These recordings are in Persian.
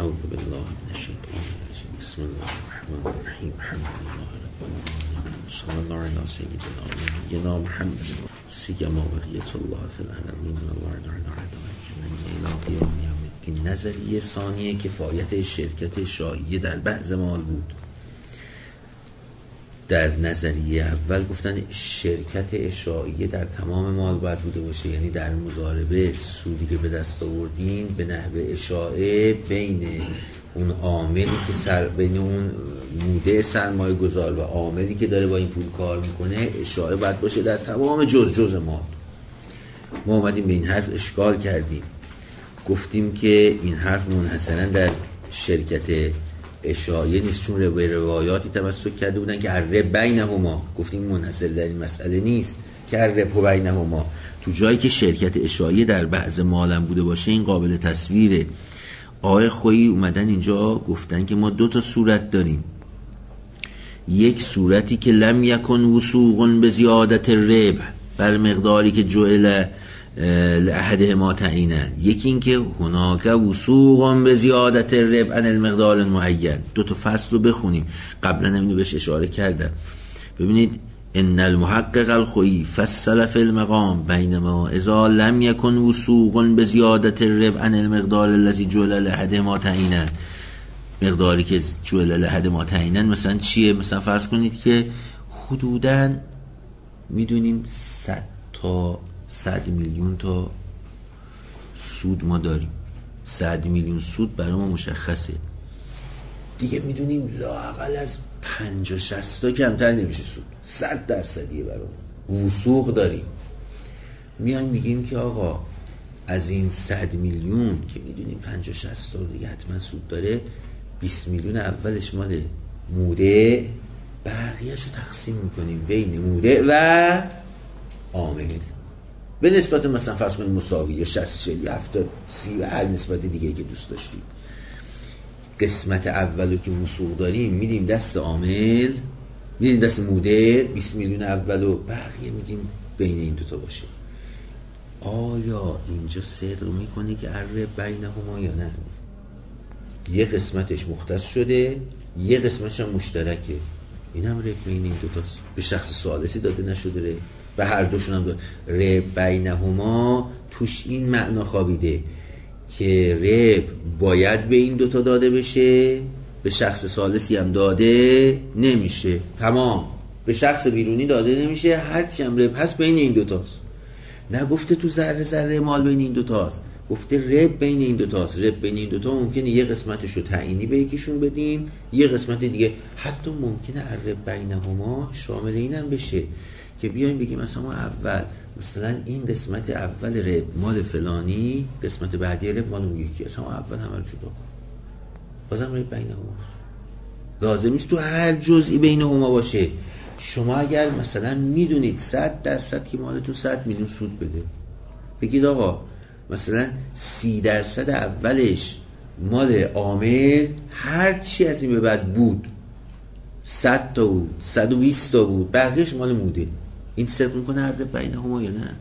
اعوذ بالله من الشیطان الرجیم. بسم الله الرحمن الرحیم. الحمد لله رب العالمین. صلی الله علی سیدنا نبینا محمد سیما بقیت الله فی العالمین و الله الی قیام یوم الدین. نظریه ثانیه کفایت شرکت شایعه در بعض مال بود. در نظریه اول گفتن شرکت اشاعیه در تمام مال باید بوده باشه، یعنی در مضاربه سودی که به دست آوردین به نحو اشاعه بین اون عاملی که بین اون موده سرمایه گذار و عاملی که داره با این پول کار میکنه اشاعه باید باشه در تمام جز مال. ما اومدیم به این حرف اشکال کردیم، گفتیم که این حرف منحصرا در شرکت اشاعیه نیست، چون روایاتی تمسک کرده بودن که الرب بینهما. گفتیم منحصر در این مسئله نیست که الرب بینهما. تو جایی که شرکت اشاعیه در بعض مالم بوده باشه این قابل تصویره. آقای خویی اومدن اینجا گفتن که ما 2 صورت داریم. یک صورتی که لم یکن وسوق به زیادت الربح بر مقداری که جعل لأحدهما تعیینا. یکی این که هناک وسوق به زیادت الربح عن المقدار المعین. 2 فصل رو بخونیم، قبلا اینو بهش اشاره کردم. ببینید ان المحقق الخویی فصل فی المقام بینما اذا لم یکن وسوق به زیادت الربح عن المقدار الذي جعل لأحدهما تعیینا. مقداری که جعل لأحدهما تعیینا مثلا چیه؟ مثلا فرض کنید که حدوداً میدونیم 100 میلیون تا سود ما داریم. 100 میلیون سود برای ما مشخصه دیگه، میدونیم لااقل از 50-60 تا کمتر نمیشه سود. 100% برای ما وثوق داریم. میایم میگیم که آقا از این 100 میلیون که میدونیم 50-60 تا دیگه حتما سود داره، 20 میلیون اولش مال موده، بقیه‌شو تقسیم میکنیم بین موده و عامل به نسبت مثلا فرض کنید مساوی یا 60 40 70 30 و هر نسبت دیگه که دوست داشتیم. قسمت اولو که وثوق داریم میدیم دست عامل، میدیم دست موده 20 میلیون اولو، بقیه میدیم بین این 2 باشه. آیا اینجا صدق میکنه که الربح بینهما یا نه؟ یه قسمتش مختص شده، یه قسمتش هم مشترکه. این هم ربح بین این 2 به شخص ثالثی داده نشده ره. به هر دوشون هم ربح بینهما توش این معنا خوابیده که ربح باید به این 2 داده بشه، به شخص ثالثی هم داده نمیشه. تمام به شخص بیرونی داده نمیشه، هرچی هم ربح هست بین این 2 نه گفته تو ذره مال بین این 2 گفته ربح بین این 2 ربح بین این 2 ممکنه یه قسمتشو تعیینی به یکیشون بدیم، یه قسمت دیگه. حتی ممکنه الربح بینهما شامل اینم بشه که بیایم بگیم مثلا ما اول مثلا این قسمت اول ربح مال فلانی، قسمت بعدی ربح مال اون یکی، اصلا اول همه رو جدا کن، بازم ربح بینهما. لازم نیست تو هر جزئی بینهما باشه. شما اگر مثلا میدونید 100% که مالتون 100 میلیون سود بده، بگید آقا مثلا 30% اولش مال عامل، هر چی از این به بعد بود 100 تا بود 120 تا بود، بقیهش مال موده. این صدق میکنه الربح بینهما یا نه؟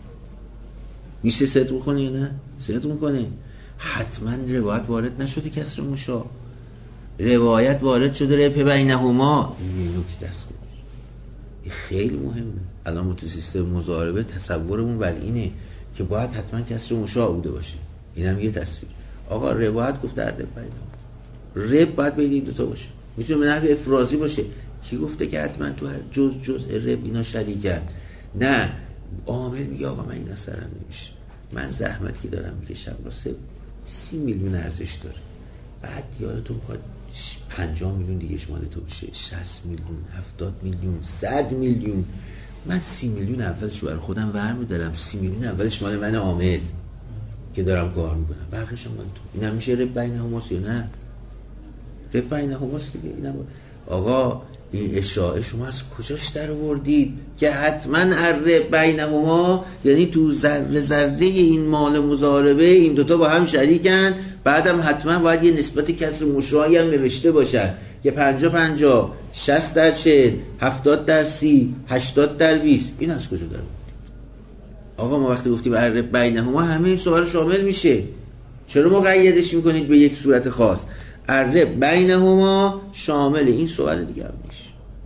میشه صدق میکنه یا نه؟ صدق میکنه. حتما روایت وارد نشده کسر مشاع، روایت وارد شده ربح بینهما. این نکته است، این خیلی مهمه. الان ما تو سیستم مضاربه تصورمون بر اینه که باید حتما کسر مشاع بوده باشه. اینم یه تصویر. آقا روایت گفت در ربح بینهما، ربح باید بین این 2 باشه. میتونه به نحو افرازی باشه. کی گفته که حتما تو هر جز ربح اینا شریکن؟ نه، عامل میگه آقا من این اثرم نمیشه، من زحمتی دارم میکشم واسه 30 میلیون ارزش داره، بعد یادتون میخواد 50 میلیون دیگهش مال تو بشه، 60 میلیون 70 میلیون 100 میلیون، من 30 میلیون اولش برای خودم برمی‌دارم، 30 میلیون اولش مال من عامل که دارم کار میکنم، بقیه‌ش مال تو. اینم میشه ربح بینهما یا نه؟ ربح بینهما دیگه. اینم آقا این اشاعه شما از کجاش در آوردید که حتما الربح بینهما یعنی تو ذره این مال مضاربه این 2 با هم شریکن، بعدم حتما باید یه نسبت کسر مشاعی هم نوشته باشن که 50-50 60/40 70/30 80/20. این از کجا در آورد؟ آقا ما وقتی گفتیم الربح بینهما همه این سوال شامل میشه. چرا مقیدش میکنید به یک صورت خاص؟ الرب بینهما شامل این سوال دیگه هم میشه.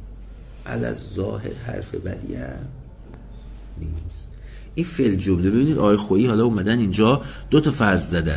الظاهر حرف بدی هم نیست. این فعل جمله ببینید آقای خویی حالا اومدن اینجا دو تا فرض زدن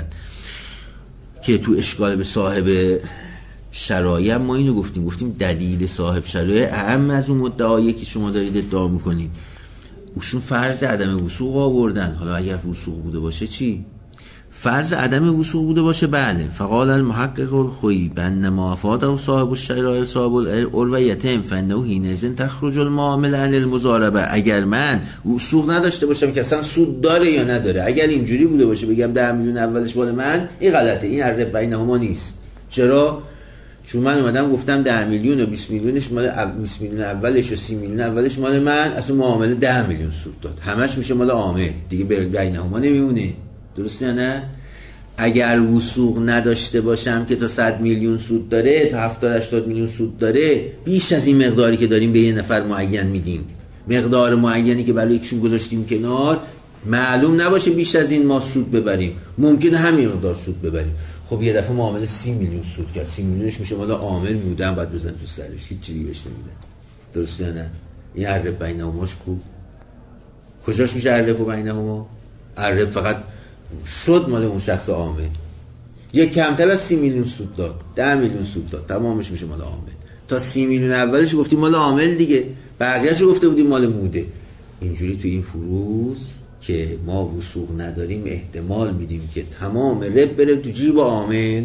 که تو اشکال به صاحب شرایع ما اینو گفتیم دلیل صاحب شرایع اهم از اون مدعایی که شما دارید ادعا میکنید. اوشون فرض عدم وثوق آوردن. حالا اگر وثوق بوده باشه چی؟ فرض عدم وثوق بوده باشه بله. فقال المحقق الخویی بان ما افاده صاحب الشرایع صاحب العرویتهم فانه حینئذ تخرج المعامله عن المضاربه. اگر من وثوق نداشته باشم که اصلا سود داره یا نداره، اگر اینجوری بوده باشه بگم 10 میلیون اولش مال من، این غلطه، این الرب بینهما نیست. چرا؟ چون من اومدم گفتم 10 میلیون و 20 میلیونش مال 20 میلیون اولش و 30 میلیون اولش مال من، اصلا معامله 10 میلیون سود داد، همش میشه مال عامل دیگه، بینهما نمیمونه. درسته یا نه؟ اگر وثوق نداشته باشم که تا 100 میلیون سود داره، تا 70-80 میلیون سود داره، بیش از این مقداری که داریم به یه نفر معین میدیم، مقدار معینی که برای یکشون گذاشتیم کنار، معلوم نباشه بیش از این ما سود ببریم، ممکنه همین مقدار سود ببریم. خب یه دفعه معامله 30 میلیون سود کرد، 30 میلیونش میشه مال عامل، بودن بعد بزن تو سرش، هیچ چیزی بهش نمیدن. درسته یا نه؟ این الرب بینهماش کجاش میشه الرب بینهما؟ الرب فقط شد مال اون شخص عامل، یک کمتر از 30 میلیون سود داد، 10 میلیون سود داد، تمامش میشه مال عامل. تا 30 میلیون اولش گفتیم مال عامل دیگه، بقیه‌اش گفته بودیم مال موده. اینجوری تو این فروض که ما وثوق نداریم احتمال میدیم که تمام رب بره تو جیب عامل.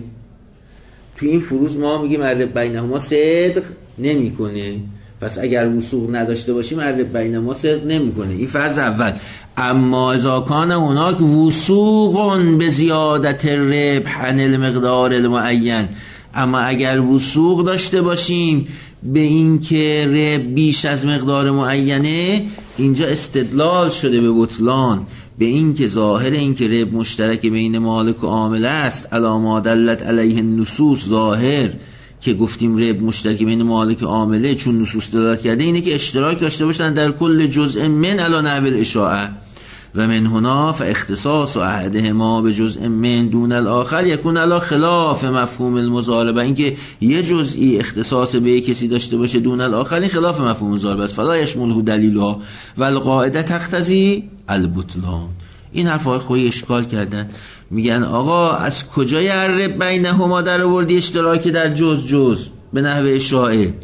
تو این فروض ما میگیم الرب بینهما صدق نمیکنه. پس اگر وثوق نداشته باشیم الرب بینهما صدق نمیکنه. این فرض اول. اما اذا کان هناک وثوق به زیادت ربح عن المقدار المعین، اما اگر وثوق داشته باشیم به این که ربح بیش از مقدار معینه، اینجا استدلال شده به بطلان، به این که ظاهر این که ربح مشترک بین مالک و عامل است، علاما دلت علیه النصوص، ظاهر که گفتیم ربح مشترک بین مالک و عامله چون نصوص دلالت کرده اینه که اشتراک داشته باشن در کل جزء من علی نحو الاشاعه و من هنا فاختصاص احدهما به جزء من دون الاخر یکون علی خلاف مفهوم المضاربه. اینکه یه جزئی اختصاص به کسی داشته باشه دون الاخر، این خلاف مفهوم مضاربه است. فلا یشمله دلیلها والقاعده تقتضی البطلان. این حرفای خوی اشکال کردن، میگن آقا از کجای الرب بینهما در آوردی اشتراک در جز به نحو اشاعه؟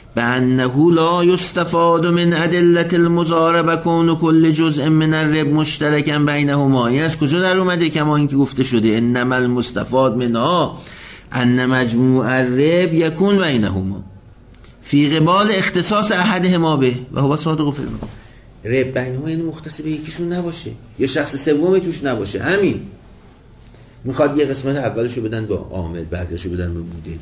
بأنه لا يستفاد من أدلة المضاربة كون كل جزء من الرب مشتركا بينهما. این از کجا در اومده؟ کما اینکه گفته شده انما المستفاد منها ان مجموع الرب يكون بينهما في قبال اختصاص احدهما به و هو صادق فی المقام. رب بینهما یعنی مختص به یکیشون نباشه، یه شخص سومی توش نباشه. همین میخواد یه قسمت اولشو بدن به عامل، بعدشو بدن به موده.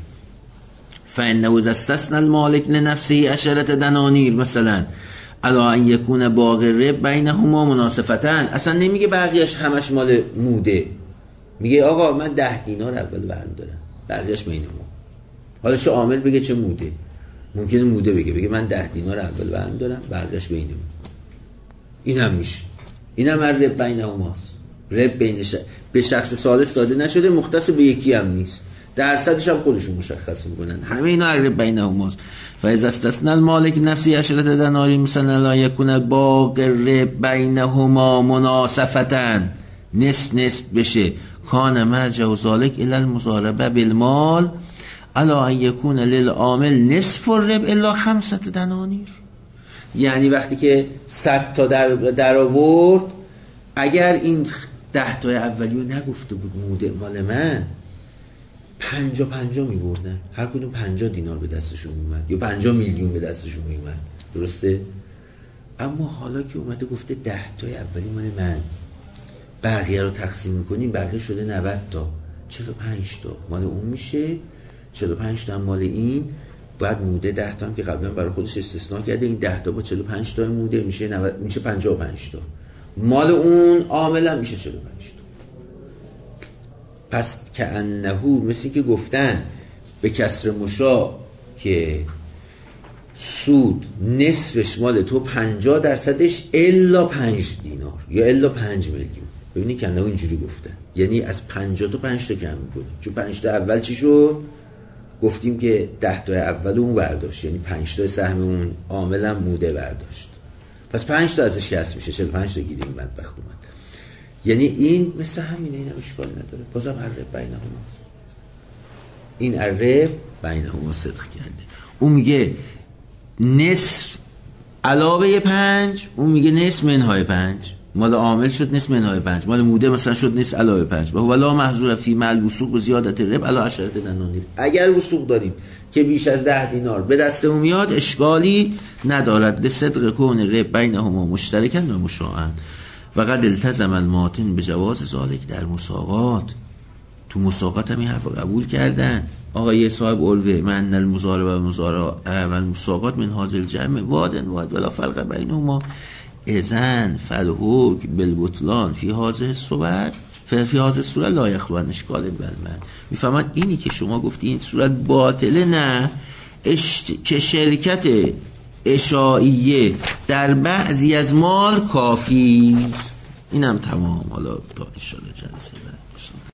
فإنه إذا استثنى المالك لنفسه 10 دنانیر مثلا علی ان یکون باقی الرب بینهما مناصفتاً، اصلا نمیگه بقیه‌اش همش مال موده، میگه آقا من 10 دینار اول برمی‌دارم، بقیه‌اش بین ما. حالا چه عامل بگه چه موده، ممکنه موده بگه من 10 دینار اول برمی‌دارم، بقیه‌اش بین ما. این هم میشه، این هم الرب بینهماست. رب بینش به شخص ثالث داده نشده، مختص به یکی هم نیست، درصدش هم خودشون مشخص میکنن. همه اینا الرب بینهماست. فاذا استثنى المالك نفسه 10 دنانیر مثلا لا يكون الباقي الرب بینهما مناصفة، نصف بشه، کان مرجع ذلك الى المضاربه بالمال على ان يكون للعامل نصف الرب الا 5 دنانیر. یعنی وقتی که 100 تا در آورد، اگر این 10 تا اولیو نگفته بود موده مال من، 50 می‌بردن، هر کدوم 50 دینار به دستشون میومد یا 50 میلیون به دستشون میومد. درسته؟ اما حالا که اومده گفته 10 تا اولی مال من، بقیه رو تقسیم می‌کنیم، بقیه شده 90 تا، 45 تا مال اون میشه، 45 تا مال این. بعد موده 10 تا هم که قبلا برای خودش استثناء کرده، این 10 تا با 45 تا موده میشه 90، میشه 55 تا، مال اون عاملا میشه 45 تا. پس که انهو مثل که گفتن به کسر مشا که سود نصفش مال تو 50% الا 5 دینار یا الا 5 میلیون. ببینید که اندام اینجوری گفتن، یعنی از 50 تا 5 تا کم میکنه. چون 5 تا اول چی شد؟ گفتیم که 10 تا اول اون برداشت، یعنی 5 تا سهم اون عامل هم موده برداشت، پس 5 تا ازش کسر میشه، 45 تا گیریم بدبخت اومد. یعنی این مثل همینه، این هم اشکال نداره، بازم عرب بینهما، این عرب بینهما صدق کرده. اون میگه نصف علاوه 5، اون میگه نصف منهای 5. مال عامل شد نصف منهای 5، مال موده مثلا شد نصف علاوه 5. و ولا محظور فی مال وثوق به زیادت رب علی 10 دنانیر. اگر وثوق داریم که بیش از 10 دینار به دستمون میاد اشکالی ندارد، لصدق کون رب بینهما مشترکا و مشاعا. و قد التزم الماتن به جواز ذالک در مساقات. تو مساقات هم این حرف قبول کردن. آقای صاحب علوه من المضاربه و مضارعه و المساقات من حاضر جمع وادن واد ولا فرق بینهما اذن فالحوک بالبطلان فی حاضر صورت فی حاضر صورت لا یخلون اشکال بالمن. میفهمن اینی که شما گفتی این صورت باطله، نه که شرکت اشاعیه در بعضی از مال کافی است. اینم تمام. حالا تا ان شاء الله جلسه بعد